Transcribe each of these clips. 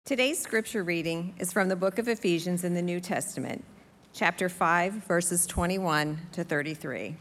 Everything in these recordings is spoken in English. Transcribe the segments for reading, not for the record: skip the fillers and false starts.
Today's scripture reading is from the book of Ephesians in the New Testament, chapter 5, verses 21 to 33.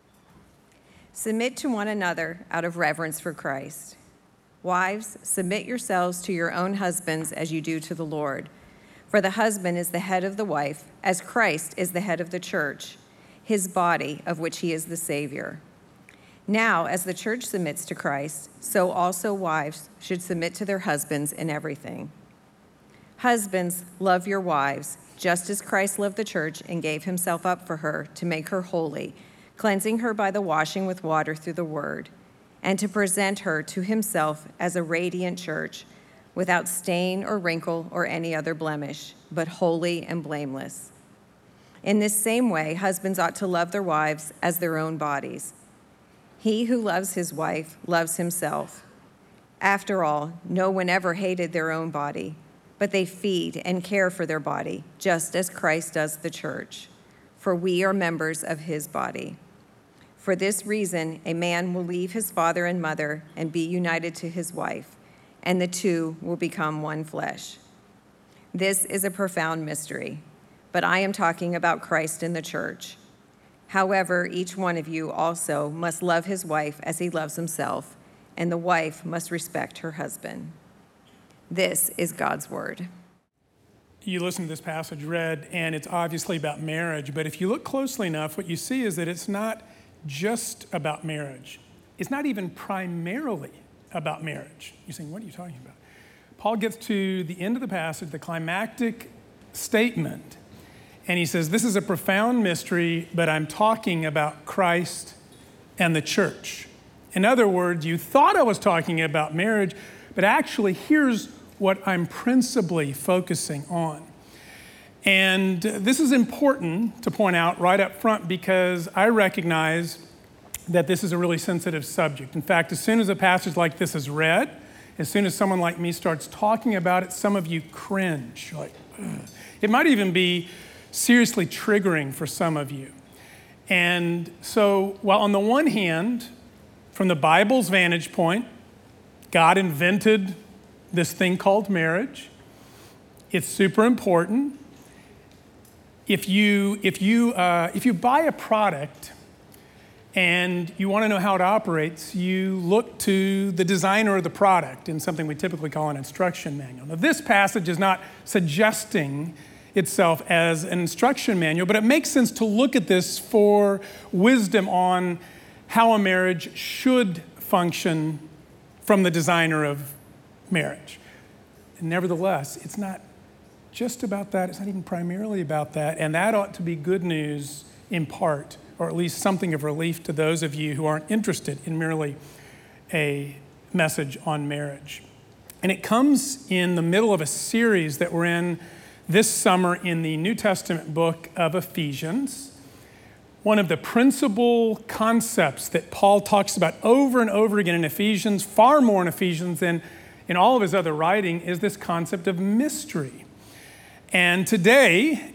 Submit to one another out of reverence for Christ. Wives, submit yourselves to your own husbands as you do to the Lord. For the husband is the head of the wife, as Christ is the head of the church, his body, of which he is the Savior. Now, as the church submits to Christ, so also wives should submit to their husbands in everything. Husbands, love your wives, just as Christ loved the church and gave himself up for her to make her holy, cleansing her by the washing with water through the word, and to present her to himself as a radiant church, without stain or wrinkle or any other blemish, but holy and blameless. In this same way, husbands ought to love their wives as their own bodies. He who loves his wife loves himself. After all, no one ever hated their own body, but they feed and care for their body, just as Christ does the church, for we are members of his body. For this reason, a man will leave his father and mother and be united to his wife, and the two will become one flesh. This is a profound mystery, but I am talking about Christ and the church. However, each one of you also must love his wife as he loves himself, and the wife must respect her husband. This is God's word. You listen to this passage read, and it's obviously about marriage, but if you look closely enough, what you see is that it's not just about marriage. It's not even primarily about marriage. You're saying, what are you talking about? Paul gets to the end of the passage, the climactic statement, and he says, this is a profound mystery, but I'm talking about Christ and the church. In other words, you thought I was talking about marriage, but actually here's what I'm principally focusing on. And this is important to point out right up front because I recognize that this is a really sensitive subject. In fact, as soon as a passage like this is read, as soon as someone like me starts talking about it, some of you cringe. Like, ugh. It might even be seriously triggering for some of you. And so, while on the one hand, from the Bible's vantage point, God invented this thing called marriage. It's super important. If you buy a product and you want to know how it operates, you look to the designer of the product in something we typically call an instruction manual. Now, this passage is not suggesting itself as an instruction manual, but it makes sense to look at this for wisdom on how a marriage should function from the designer of marriage. And nevertheless, it's not just about that. It's not even primarily about that. And that ought to be good news in part, or at least something of relief to those of you who aren't interested in merely a message on marriage. And it comes in the middle of a series that we're in this summer in the New Testament book of Ephesians. One of the principal concepts that Paul talks about over and over again in Ephesians, far more in Ephesians than in all of his other writing, is this concept of mystery. And today,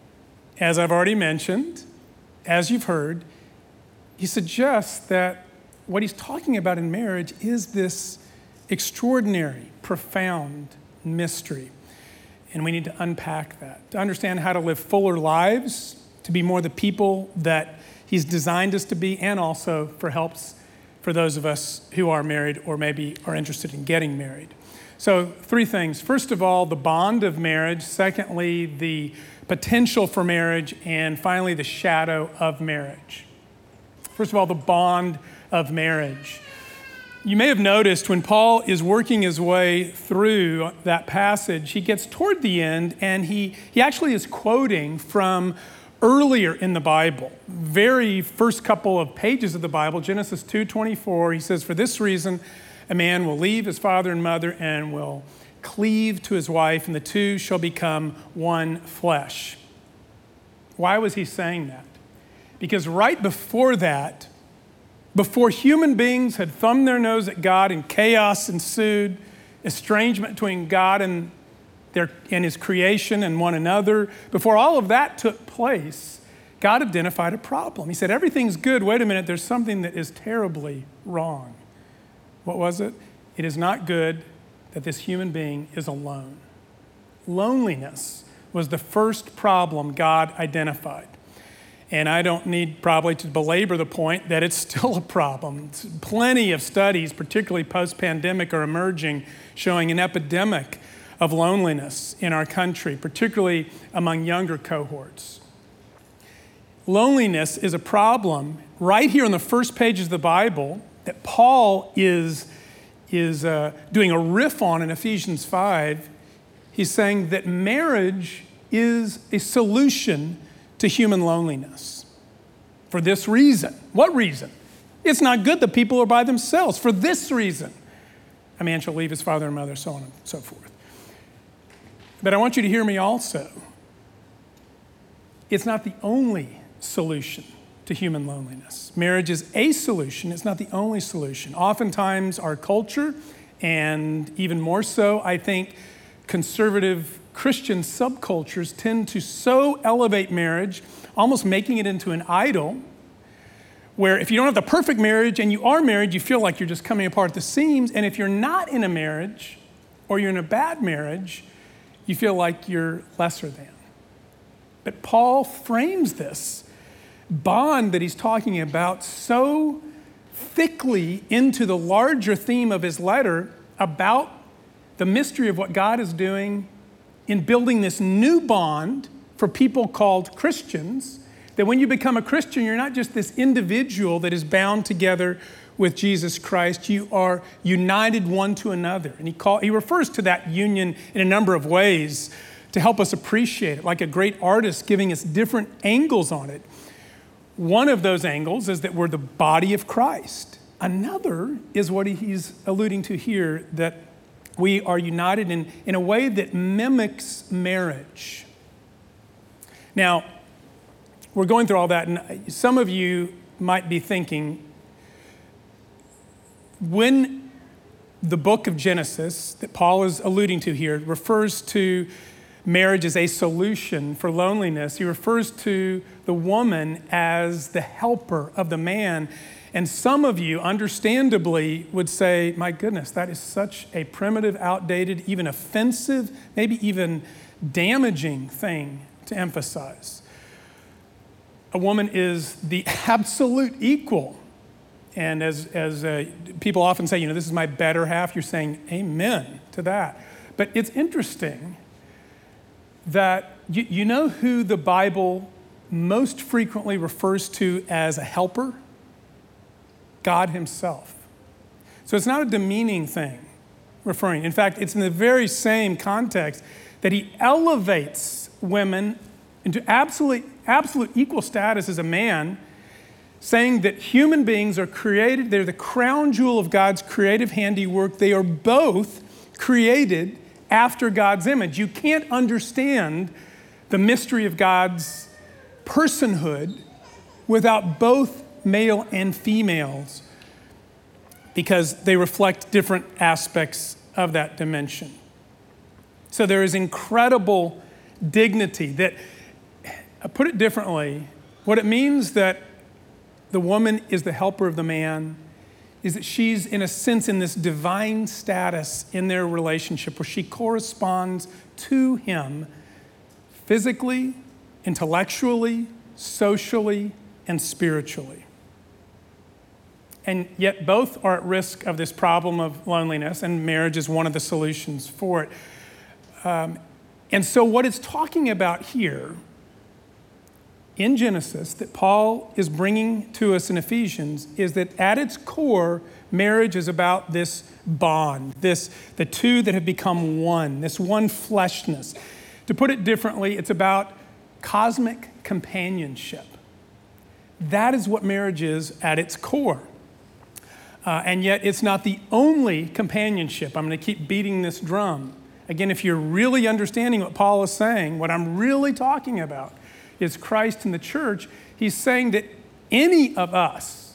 as I've already mentioned, as you've heard, he suggests that what he's talking about in marriage is this extraordinary, profound mystery. And we need to unpack that, to understand how to live fuller lives, to be more the people that he's designed us to be, and also for helps for those of us who are married or maybe are interested in getting married. So 3 things. First of all, the bond of marriage. Secondly, the potential for marriage. And finally, the shadow of marriage. First of all, the bond of marriage. You may have noticed when Paul is working his way through that passage, he gets toward the end and he actually is quoting from earlier in the Bible, very first couple of pages of the Bible, Genesis 2:24, he says, for this reason, a man will leave his father and mother and will cleave to his wife, and the two shall become one flesh. Why was he saying that? Because right before that, before human beings had thumbed their nose at God and chaos ensued, estrangement between God and his creation and one another, before all of that took place, God identified a problem. He said, everything's good. Wait a minute, there's something that is terribly wrong. What was it? It is not good that this human being is alone. Loneliness was the first problem God identified. And I don't need probably to belabor the point that it's still a problem. Plenty of studies, particularly post-pandemic, are emerging showing an epidemic of loneliness in our country, particularly among younger cohorts. Loneliness is a problem right here on the first pages of the Bible that Paul is doing a riff on in Ephesians 5. He's saying that marriage is a solution to human loneliness. For this reason. What reason? It's not good that people are by themselves. For this reason. A man shall leave his father and mother, so on and so forth. But I want you to hear me also. It's not the only solution to human loneliness. Marriage is a solution. It's not the only solution. Oftentimes our culture, and even more so, I think, conservative Christian subcultures tend to so elevate marriage, almost making it into an idol, where if you don't have the perfect marriage and you are married, you feel like you're just coming apart at the seams. And if you're not in a marriage or you're in a bad marriage, you feel like you're lesser than. But Paul frames this bond that he's talking about so thickly into the larger theme of his letter about the mystery of what God is doing in building this new bond for people called Christians, that when you become a Christian, you're not just this individual that is bound together with Jesus Christ. You are united one to another. And he refers to that union in a number of ways to help us appreciate it, like a great artist giving us different angles on it. One of those angles is that we're the body of Christ. Another is what he's alluding to here, that we are united in a way that mimics marriage. Now, we're going through all that, and some of you might be thinking, when the book of Genesis that Paul is alluding to here refers to marriage as a solution for loneliness, he refers to the woman as the helper of the man. And some of you, understandably, would say, my goodness, that is such a primitive, outdated, even offensive, maybe even damaging thing to emphasize. A woman is the absolute equal. And as people often say, this is my better half, you're saying amen to that. But it's interesting that you know who the Bible most frequently refers to as a helper? God himself. So it's not a demeaning thing referring. In fact, it's in the very same context that he elevates women into absolute equal status as a man, saying that human beings are created, they're the crown jewel of God's creative handiwork. They are both created after God's image. You can't understand the mystery of God's personhood without both male and females, because they reflect different aspects of that dimension. So there is incredible dignity that, put it differently, what it means that the woman is the helper of the man is that she's, in a sense, in this divine status in their relationship where she corresponds to him physically, intellectually, socially, and spiritually. And yet both are at risk of this problem of loneliness, and marriage is one of the solutions for it. And so what it's talking about here in Genesis that Paul is bringing to us in Ephesians is that at its core, marriage is about this bond, the two that have become one, this one fleshness. To put it differently, it's about cosmic companionship. That is what marriage is at its core. And yet it's not the only companionship. I'm going to keep beating this drum. Again, if you're really understanding what Paul is saying, what I'm really talking about is Christ and the church. He's saying that any of us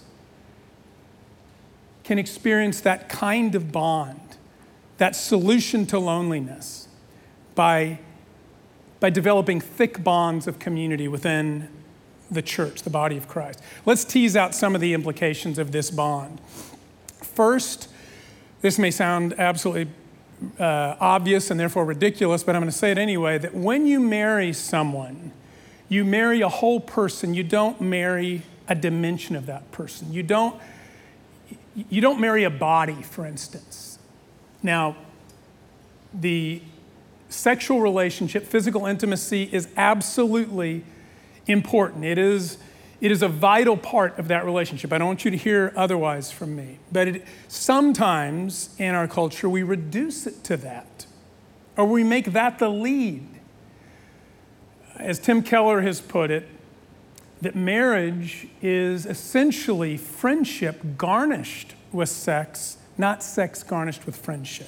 can experience that kind of bond, that solution to loneliness by developing thick bonds of community within the church, the body of Christ. Let's tease out some of the implications of this bond. First, this may sound absolutely obvious and therefore ridiculous, but I'm going to say it anyway, that when you marry someone, you marry a whole person. You don't marry a dimension of that person. You don't marry a body, for instance. Now, the sexual relationship, physical intimacy is absolutely important. It is a vital part of that relationship. I don't want you to hear otherwise from me. But sometimes in our culture, we reduce it to that, or we make that the lead. As Tim Keller has put it, that marriage is essentially friendship garnished with sex, not sex garnished with friendship.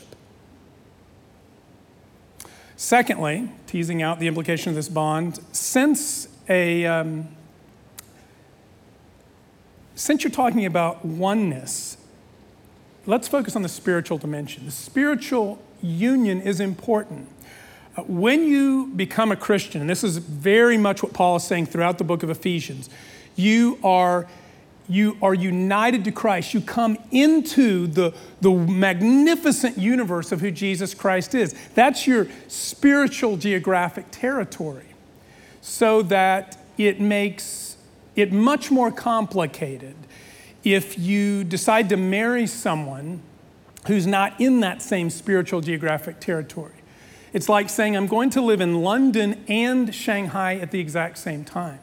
Secondly, teasing out the implication of this bond, since you're talking about oneness, let's focus on the spiritual dimension. The spiritual union is important. When you become a Christian, and this is very much what Paul is saying throughout the book of Ephesians, you are united to Christ. You come into the magnificent universe of who Jesus Christ is. That's your spiritual geographic territory. So that it makes it much more complicated if you decide to marry someone who's not in that same spiritual geographic territory. It's like saying, I'm going to live in London and Shanghai at the exact same time.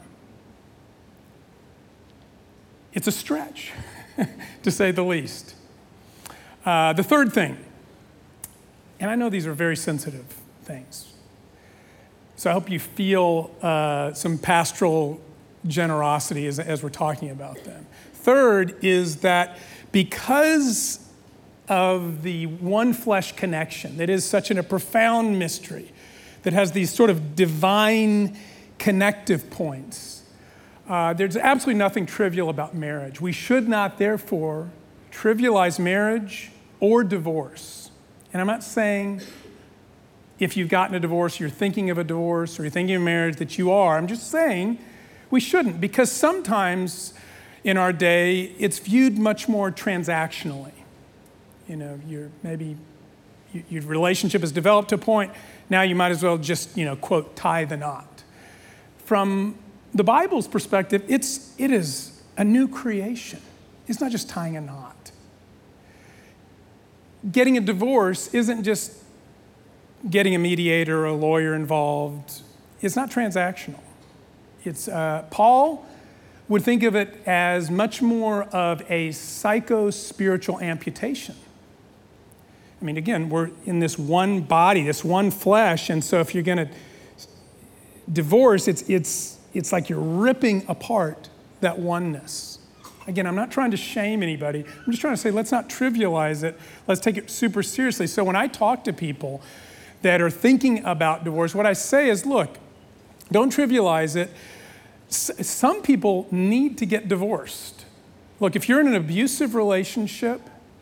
It's a stretch, to say the least. The third thing, and I know these are very sensitive things, so I hope you feel some pastoral generosity as we're talking about them. Third is that because of the one flesh connection that is such a profound mystery, that has these sort of divine connective points, there's absolutely nothing trivial about marriage. We should not, therefore, trivialize marriage or divorce. And I'm not saying if you've gotten a divorce, you're thinking of a divorce, or you're thinking of marriage, that you are. I'm just saying we shouldn't, because sometimes in our day, it's viewed much more transactionally. You know, your relationship has developed to a point, now you might as well just, quote, tie the knot. From the Bible's perspective, it is a new creation. It's not just tying a knot. Getting a divorce isn't just getting a mediator or a lawyer involved. It's not transactional. It's Paul would think of it as much more of a psycho-spiritual amputation. I mean, again, we're in this one body, this one flesh, and so if you're going to divorce, it's like you're ripping apart that oneness. Again, I'm not trying to shame anybody. I'm just trying to say, let's not trivialize it. Let's take it super seriously. So when I talk to people that are thinking about divorce, what I say is, look, don't trivialize it. Some people need to get divorced. Look, if you're in an abusive relationship,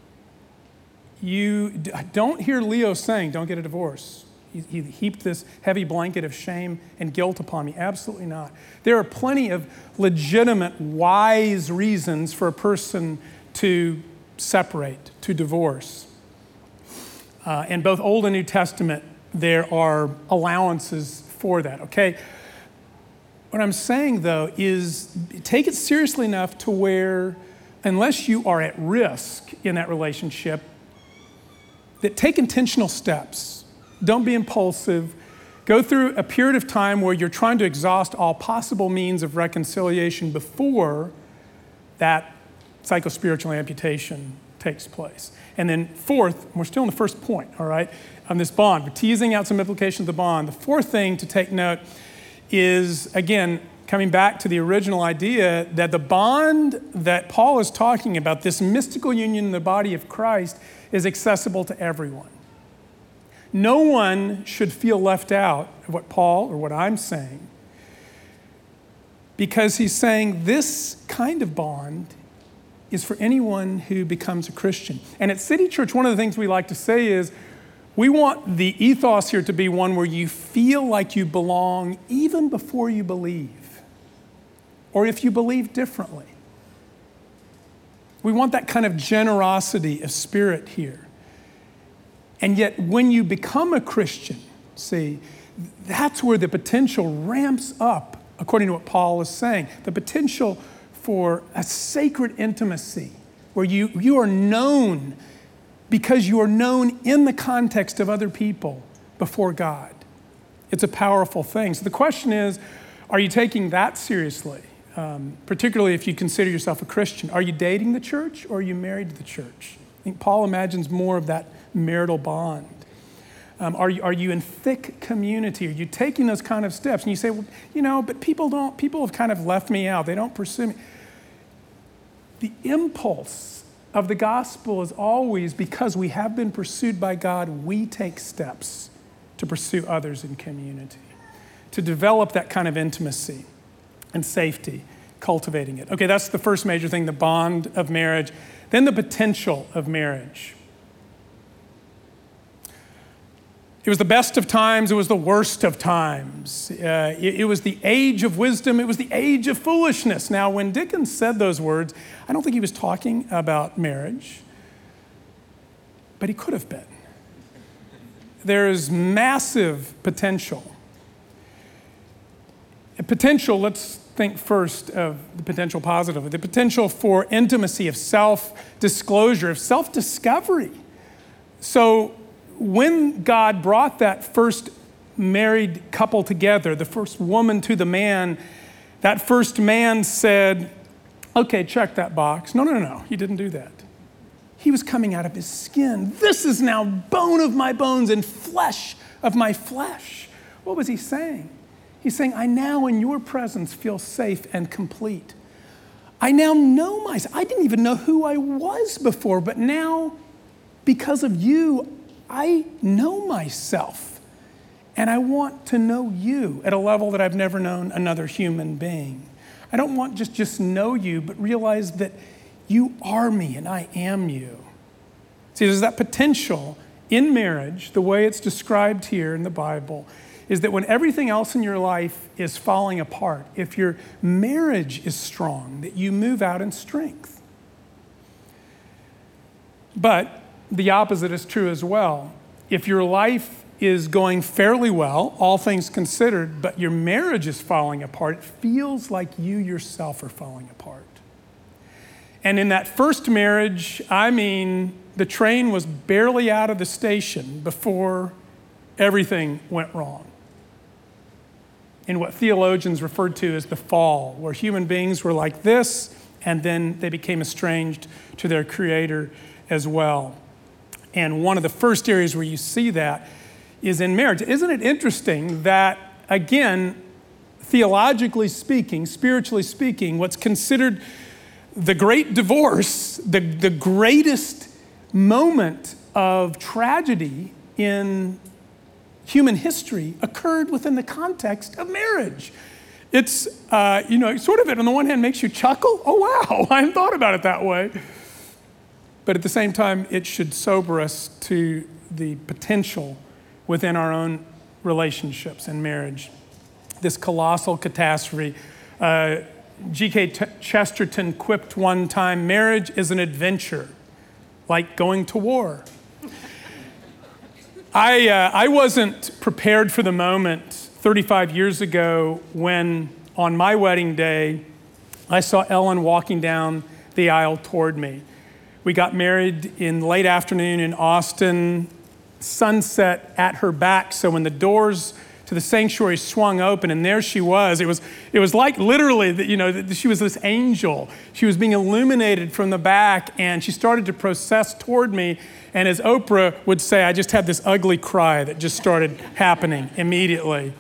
you don't hear Leo saying, don't get a divorce. He heaped this heavy blanket of shame and guilt upon me. Absolutely not. There are plenty of legitimate, wise reasons for a person to separate, to divorce. In both Old and New Testament, there are allowances for that, okay? What I'm saying, though, is take it seriously enough to where, unless you are at risk in that relationship, that take intentional steps. Don't be impulsive. Go through a period of time where you're trying to exhaust all possible means of reconciliation before that psychospiritual amputation takes place. And then fourth, we're still in the first point, all right, on this bond. We're teasing out some implications of the bond. The fourth thing to take note is, again, coming back to the original idea that the bond that Paul is talking about, this mystical union in the body of Christ, is accessible to everyone. No one should feel left out of what Paul or what I'm saying, because he's saying this kind of bond is for anyone who becomes a Christian. And at City Church, one of the things we like to say is we want the ethos here to be one where you feel like you belong even before you believe, or if you believe differently. We want that kind of generosity of spirit here. And yet when you become a Christian, see, that's where the potential ramps up, according to what Paul is saying. The potential for a sacred intimacy where you are known because you are known in the context of other people before God. It's a powerful thing. So the question is, are you taking that seriously? Particularly if you consider yourself a Christian. Are you dating the church or are you married to the church? I think Paul imagines more of that marital bond. Are you in thick community? Are you taking those kind of steps? And you say, well, but people have kind of left me out. They don't pursue me. The impulse of the gospel is always, because we have been pursued by God, we take steps to pursue others in community, to develop that kind of intimacy and safety, cultivating it. Okay, that's the first major thing, the bond of marriage. Then the potential of marriage. It was the best of times, it was the worst of times. It was the age of wisdom, it was the age of foolishness. Now, when Dickens said those words, I don't think he was talking about marriage, but he could have been. There is massive potential. Potential, let's think first of the potential positive. The potential for intimacy, of self-disclosure, of self-discovery. So when God brought that first married couple together, the first woman to the man, that first man said, okay, check that box. No, he didn't do that. He was coming out of his skin. This is now bone of my bones and flesh of my flesh. What was he saying? He's saying, I now in your presence feel safe and complete. I now know myself. I didn't even know who I was before, but now, because of you, I know myself. And I want to know you at a level that I've never known another human being. I don't want just know you, but realize that you are me and I am you. See, there's that potential in marriage, the way it's described here in the Bible, is that when everything else in your life is falling apart, if your marriage is strong, that you move out in strength. But the opposite is true as well. If your life is going fairly well, all things considered, but your marriage is falling apart, it feels like you yourself are falling apart. And in that first marriage, the train was barely out of the station before everything went wrong. In what theologians referred to as the fall, where human beings were like this, and then they became estranged to their Creator as well. And one of the first areas where you see that is in marriage. Isn't it interesting that, again, theologically speaking, spiritually speaking, what's considered the great divorce, the greatest moment of tragedy in human history occurred within the context of marriage. It's, sort of it on the one hand makes you chuckle. Oh, wow, I hadn't thought about it that way. But at the same time, it should sober us to the potential within our own relationships and marriage. This colossal catastrophe. G.K. Chesterton quipped one time, marriage is an adventure, like going to war. I wasn't prepared for the moment 35 years ago when, on my wedding day, I saw Ellen walking down the aisle toward me. We got married in late afternoon in Austin, sunset at her back, so when the doors to the sanctuary swung open, and there she was. It was like literally that she was this angel. She was being illuminated from the back, and she started to process toward me. And as Oprah would say, I just had this ugly cry that just started happening immediately.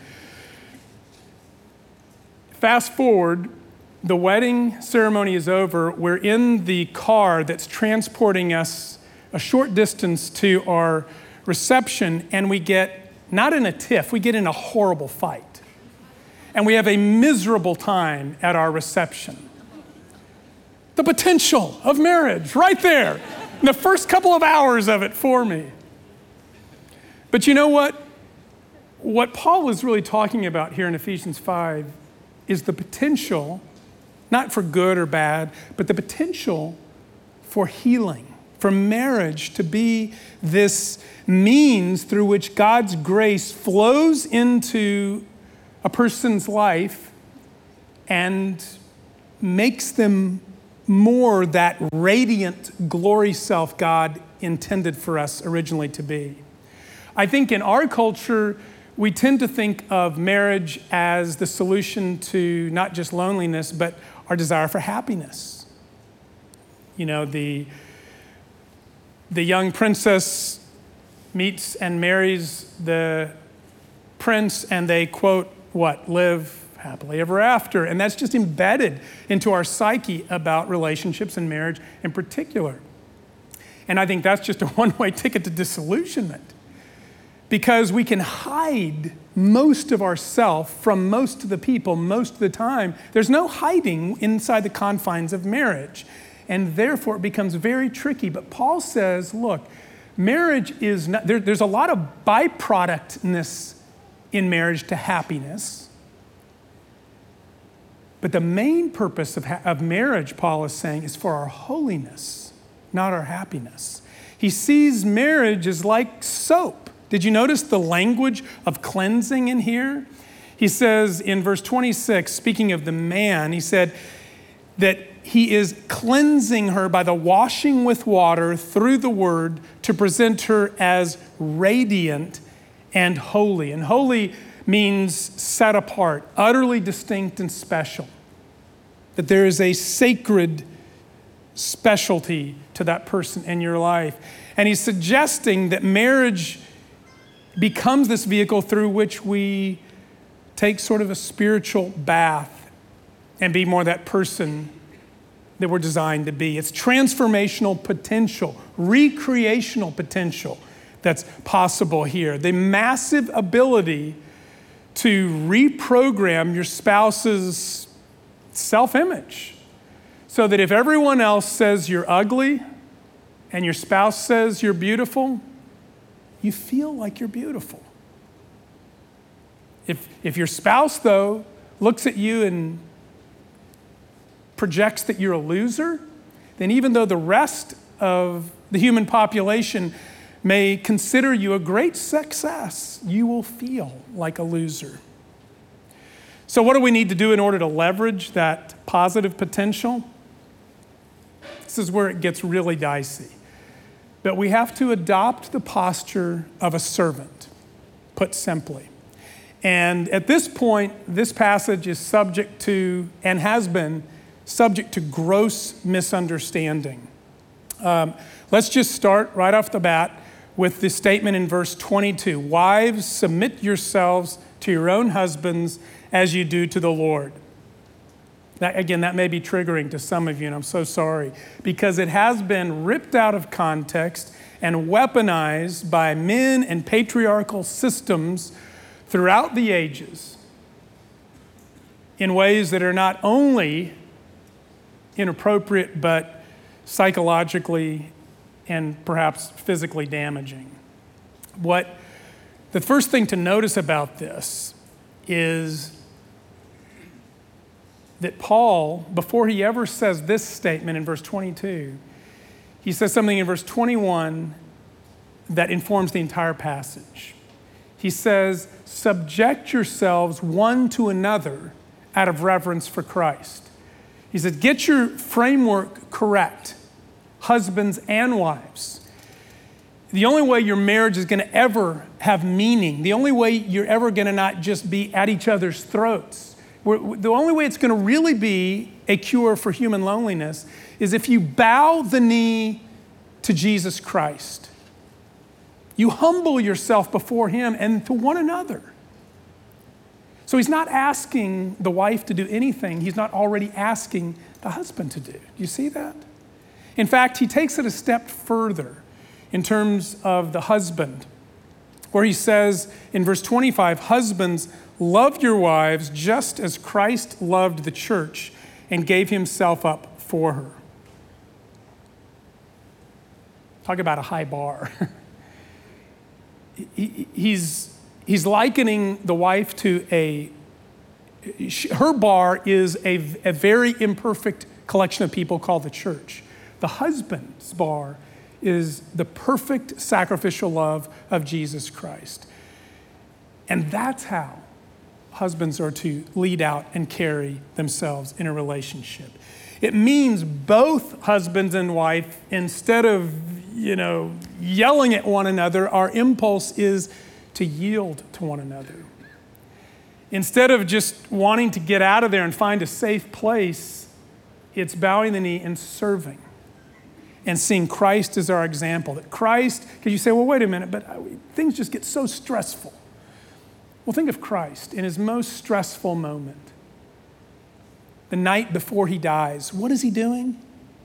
Fast forward, the wedding ceremony is over. We're in the car that's transporting us a short distance to our reception, and we get not in a tiff, we get in a horrible fight. And we have a miserable time at our reception. The potential of marriage, right there. In the first couple of hours of it for me. But you know what? What Paul is really talking about here in Ephesians 5 is the potential, not for good or bad, but the potential for healing, for marriage to be this means through which God's grace flows into a person's life and makes them more that radiant glory self God intended for us originally to be. I think in our culture, we tend to think of marriage as the solution to not just loneliness, but our desire for happiness. You know, the young princess meets and marries the prince, and they quote, what? Live happily ever after. And that's just embedded into our psyche about relationships and marriage in particular. And I think that's just a one-way ticket to disillusionment, because we can hide most of ourself from most of the people most of the time. There's no hiding inside the confines of marriage, and therefore it becomes very tricky. But Paul says, look, marriage is not, there's a lot of byproductness in marriage to happiness. But the main purpose of marriage, Paul is saying, is for our holiness, not our happiness. He sees marriage as like soap. Did you notice the language of cleansing in here? He says in verse 26, speaking of the man, he said that he is cleansing her by the washing with water through the word to present her as radiant and holy. And holy means set apart, utterly distinct and special. That there is a sacred specialty to that person in your life. And he's suggesting that marriage becomes this vehicle through which we take sort of a spiritual bath and be more that person that we're designed to be. It's transformational potential, recreational potential that's possible here. The massive ability to reprogram your spouse's self-image so that if everyone else says you're ugly and your spouse says you're beautiful, you feel like you're beautiful. If your spouse, though, looks at you and projects that you're a loser, then even though the rest of the human population may consider you a great success, you will feel like a loser. So what do we need to do in order to leverage that positive potential? This is where it gets really dicey. But we have to adopt the posture of a servant, put simply. And at this point, this passage is subject to, and has been, subject to gross misunderstanding. Let's just start right off the bat with the statement in verse 22. Wives, submit yourselves to your own husbands as you do to the Lord. That may be triggering to some of you, and I'm so sorry, because it has been ripped out of context and weaponized by men and patriarchal systems throughout the ages in ways that are not only inappropriate, but psychologically and perhaps physically damaging. The first thing to notice about this is that Paul, before he ever says this statement in verse 22, he says something in verse 21 that informs the entire passage. He says, subject yourselves one to another out of reverence for Christ. He said, get your framework correct, husbands and wives. The only way your marriage is going to ever have meaning, the only way you're ever going to not just be at each other's throats, the only way it's going to really be a cure for human loneliness is if you bow the knee to Jesus Christ. You humble yourself before him and to one another. So he's not asking the wife to do anything he's not already asking the husband to do. Do you see that? In fact, he takes it a step further in terms of the husband, where he says in verse 25, husbands, love your wives just as Christ loved the church and gave himself up for her. Talk about a high bar. He's likening the wife to her bar is a very imperfect collection of people called the church. The husband's bar is the perfect sacrificial love of Jesus Christ. And that's how husbands are to lead out and carry themselves in a relationship. It means both husbands and wife, instead of, yelling at one another, our impulse is to yield to one another. Instead of just wanting to get out of there and find a safe place, it's bowing the knee and serving and seeing Christ as our example. That Christ, because you say, well, wait a minute, but things just get so stressful. Well, think of Christ in his most stressful moment. The night before he dies, what is he doing?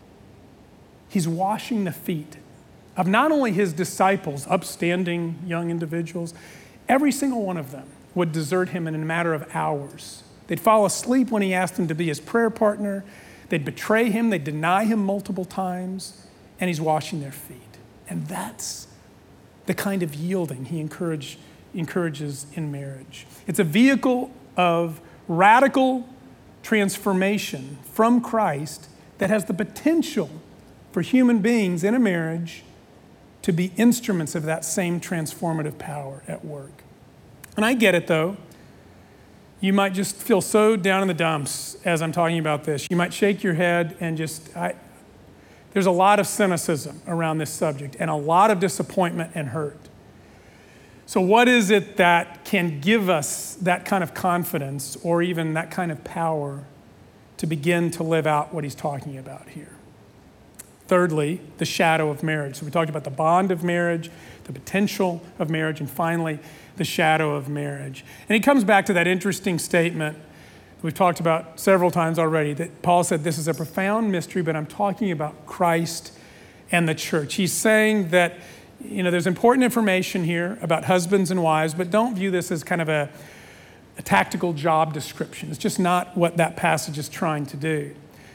He's washing the feet of not only his disciples, upstanding young individuals, every single one of them would desert him in a matter of hours. They'd fall asleep when he asked them to be his prayer partner. They'd betray him. They'd deny him multiple times. And he's washing their feet. And that's the kind of yielding he encourages in marriage. It's a vehicle of radical transformation from Christ that has the potential for human beings in a marriage to be instruments of that same transformative power at work. And I get it, though. You might just feel so down in the dumps as I'm talking about this. You might shake your head and there's a lot of cynicism around this subject and a lot of disappointment and hurt. So what is it that can give us that kind of confidence or even that kind of power to begin to live out what he's talking about here? Thirdly, the shadow of marriage. So we talked about the bond of marriage, the potential of marriage, and finally, the shadow of marriage. And he comes back to that interesting statement that we've talked about several times already, that Paul said, this is a profound mystery, but I'm talking about Christ and the church. He's saying that, there's important information here about husbands and wives, but don't view this as kind of a tactical job description. It's just not what that passage is trying to do.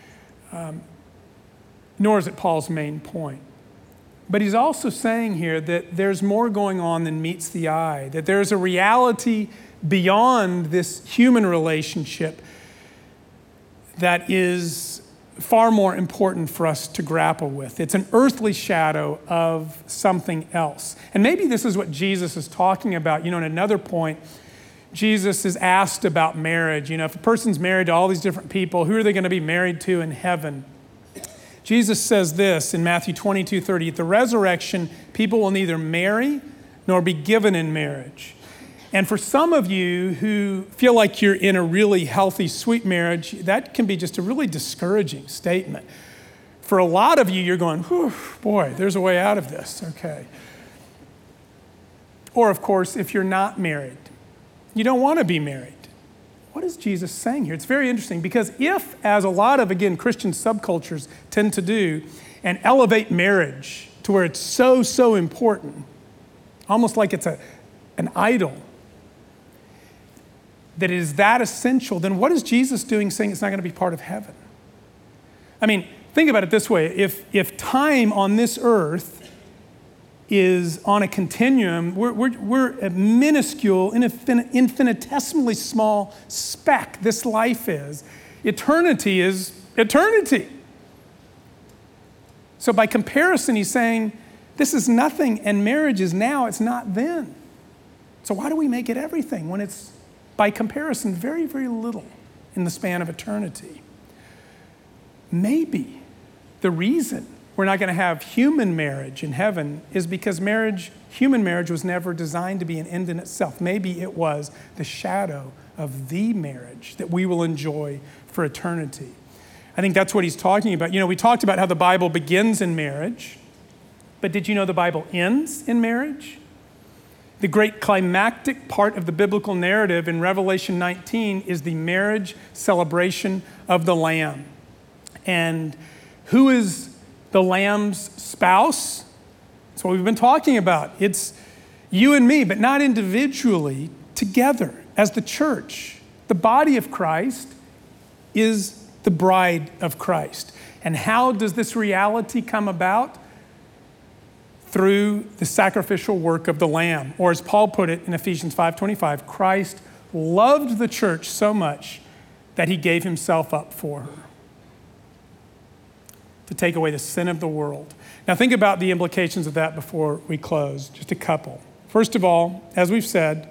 Nor is it Paul's main point. But he's also saying here that there's more going on than meets the eye, that there's a reality beyond this human relationship that is far more important for us to grapple with. It's an earthly shadow of something else. And maybe this is what Jesus is talking about. In another point, Jesus is asked about marriage. If a person's married to all these different people, who are they going to be married to in heaven? Jesus says this in Matthew 22:30, at the resurrection, people will neither marry nor be given in marriage. And for some of you who feel like you're in a really healthy, sweet marriage, that can be just a really discouraging statement. For a lot of you, you're going, whew, boy, there's a way out of this, okay. Or of course, if you're not married, you don't want to be married. What is Jesus saying here? It's very interesting because if, as a lot of, again, Christian subcultures tend to do, and elevate marriage to where it's so important, almost like it's an idol, that it is that essential, then what is Jesus doing saying it's not going to be part of heaven? I mean, think about it this way. If time on this earth is on a continuum, we're a minuscule, infinitesimally small speck. This life is. Eternity is eternity. So by comparison, he's saying, this is nothing, and marriage is now, it's not then. So why do we make it everything when it's, by comparison, very, very little in the span of eternity? Maybe the reason we're not going to have human marriage in heaven is because human marriage was never designed to be an end in itself. Maybe it was the shadow of the marriage that we will enjoy for eternity. I think that's what he's talking about. We talked about how the Bible begins in marriage, but did you know the Bible ends in marriage? The great climactic part of the biblical narrative in Revelation 19 is the marriage celebration of the Lamb. And who is the Lamb's spouse? That's what we've been talking about. It's you and me, but not individually, together as the church. The body of Christ is the bride of Christ. And how does this reality come about? Through the sacrificial work of the Lamb. Or as Paul put it in Ephesians 5:25, Christ loved the church so much that he gave himself up for her. to take away the sin of the world. Now think about the implications of that before we close, just a couple. First of all, as we've said,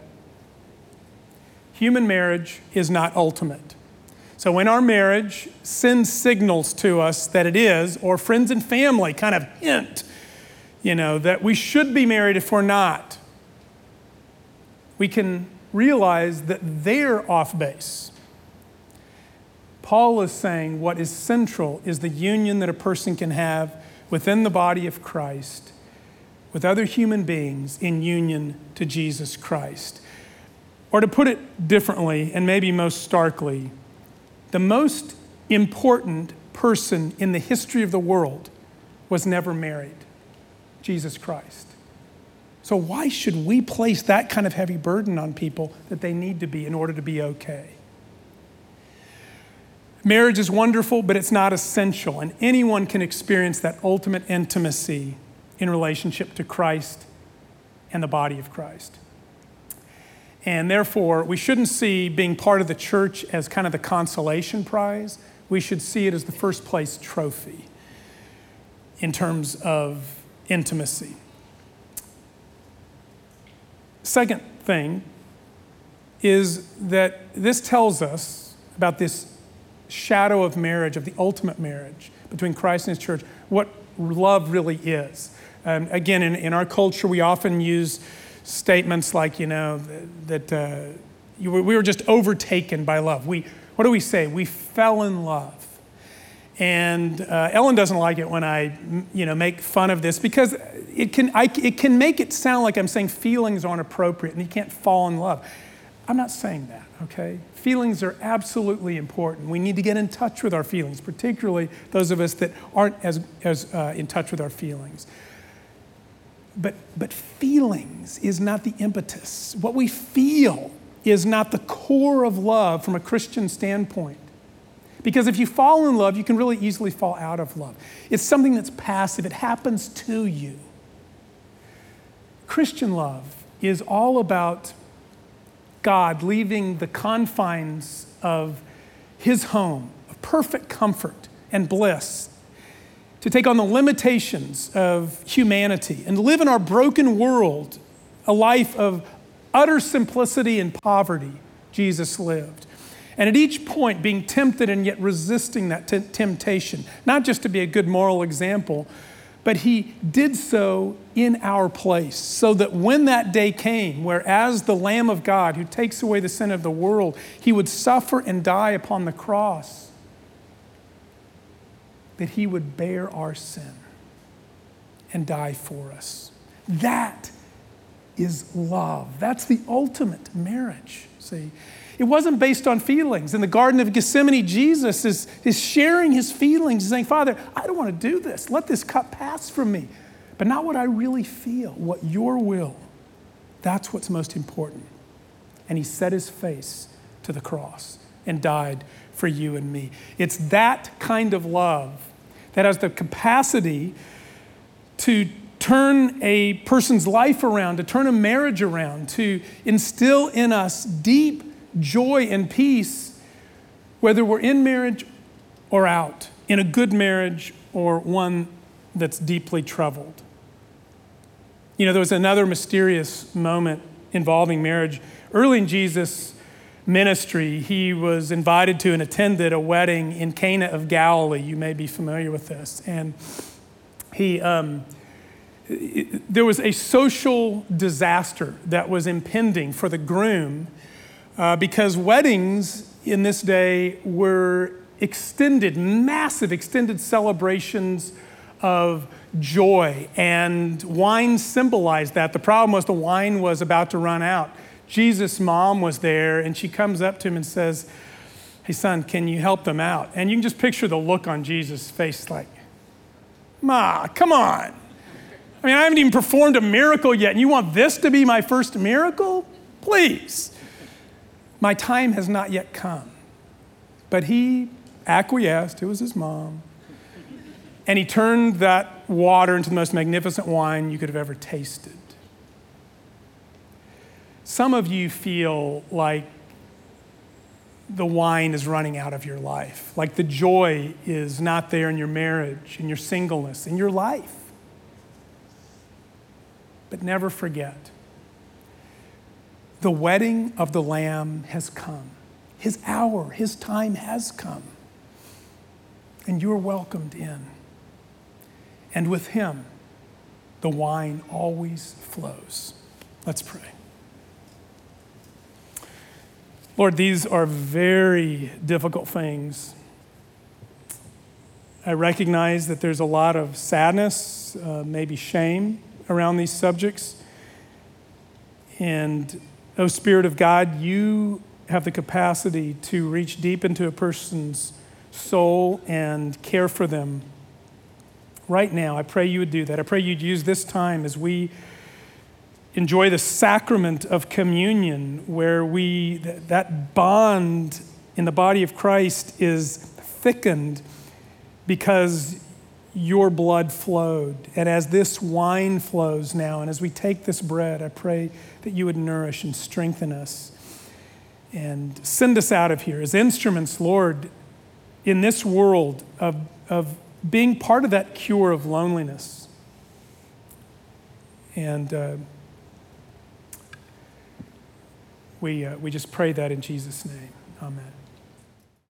human marriage is not ultimate. So in our marriage, sin signals to us that it is, or friends and family kind of hint, that we should be married if we're not. We can realize that they're off base. Paul is saying what is central is the union that a person can have within the body of Christ with other human beings in union to Jesus Christ. Or to put it differently, and maybe most starkly, the most important person in the history of the world was never married, Jesus Christ. So why should we place that kind of heavy burden on people that they need to be in order to be okay? Marriage is wonderful, but it's not essential, and anyone can experience that ultimate intimacy in relationship to Christ and the body of Christ. And therefore, we shouldn't see being part of the church as kind of the consolation prize. We should see it as the first place trophy in terms of intimacy. Second thing is that this tells us about this shadow of marriage, of the ultimate marriage between Christ and his church, what love really is. Again, in our culture, we often use statements like, that we were just overtaken by love. What do we say? We fell in love. And Ellen doesn't like it when I, make fun of this because it can make it sound like I'm saying feelings aren't appropriate and you can't fall in love. I'm not saying that, okay? Feelings are absolutely important. We need to get in touch with our feelings, particularly those of us that aren't as in touch with our feelings. But feelings is not the impetus. What we feel is not the core of love from a Christian standpoint. Because if you fall in love, you can really easily fall out of love. It's something that's passive. It happens to you. Christian love is all about God leaving the confines of his home of perfect comfort and bliss to take on the limitations of humanity and live in our broken world a life of utter simplicity and poverty. Jesus lived. And at each point being tempted and yet resisting that temptation, not just to be a good moral example, but he did so in our place so that when that day came, where as the Lamb of God who takes away the sin of the world, he would suffer and die upon the cross, that he would bear our sin and die for us. That is love. That's the ultimate marriage, see? It wasn't based on feelings. In the Garden of Gethsemane, Jesus is sharing his feelings, saying, Father, I don't want to do this. Let this cup pass from me. But not what I really feel, what your will. That's what's most important. And he set his face to the cross and died for you and me. It's that kind of love that has the capacity to turn a person's life around, to turn a marriage around, to instill in us deep joy and peace, whether we're in marriage or out, in a good marriage or one that's deeply troubled. There was another mysterious moment involving marriage. Early in Jesus' ministry, he was invited to and attended a wedding in Cana of Galilee. You may be familiar with this. And there was a social disaster that was impending for the groom because weddings in this day were massive extended celebrations of joy, and wine symbolized that. The problem was the wine was about to run out. Jesus' mom was there, and she comes up to him and says, hey, son, can you help them out? And you can just picture the look on Jesus' face like, Ma, come on. I mean, I haven't even performed a miracle yet, and you want this to be my first miracle? Please. My time has not yet come. But he acquiesced. It was his mom. And he turned that water into the most magnificent wine you could have ever tasted. Some of you feel like the wine is running out of your life, like the joy is not there in your marriage, in your singleness, in your life. But never forget, the wedding of the Lamb has come. His hour, his time has come. And you're welcomed in. And with him, the wine always flows. Let's pray. Lord, these are very difficult things. I recognize that there's a lot of sadness, maybe shame around these subjects. And, oh Spirit of God, you have the capacity to reach deep into a person's soul and care for them. Right now, I pray you would do that. I pray you'd use this time as we enjoy the sacrament of communion, where that bond in the body of Christ is thickened because your blood flowed. And as this wine flows now, and as we take this bread, I pray that you would nourish and strengthen us and send us out of here as instruments, Lord, in this world of being part of that cure of loneliness. And we just pray that in Jesus' name. Amen.